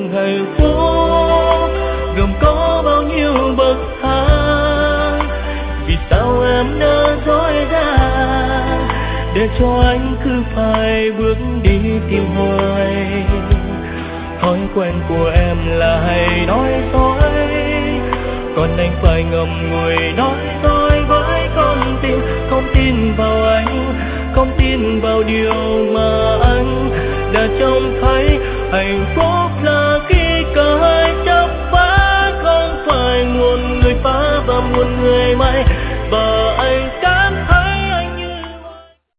hạnh phúc gồm có bao nhiêu bậc thang. Vì sao em đã dối gian để cho anh cứ phải bước đi tìm hoài? Thói quen của em là hay nói dối, còn anh phải ngậm ngùi nói dối với con tim. Không tin vào anh, không tin vào điều mà anh đã trông thấy. Hạnh phúc là khi cả